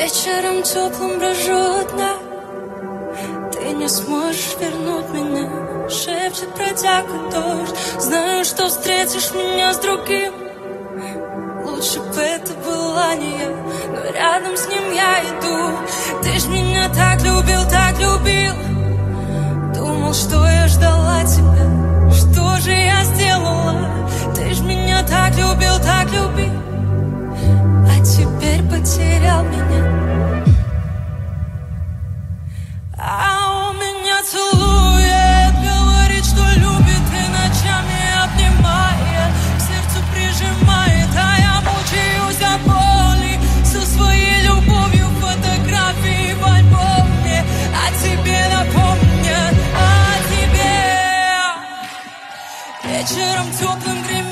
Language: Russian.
Вечером теплым брожу одна. Ты не сможешь вернуть меня. Шепчет бродяга дождь. Знаю, что встретишь меня с другим. Лучше бы это была не я, но рядом с ним я иду. Ты ж меня так любил, так любил. Думал, что я ждала тебя. Что же я сделала? Ты ж меня так любил, так любил. А теперь потерял меня. А он меня целует, говорит, что любит, и ночами обнимает, к сердцу прижимает, а я мучаюсь от боли со своей любовью. Фотографии в альбоме о тебе напомнят, о тебе. Вечером теплым гремит.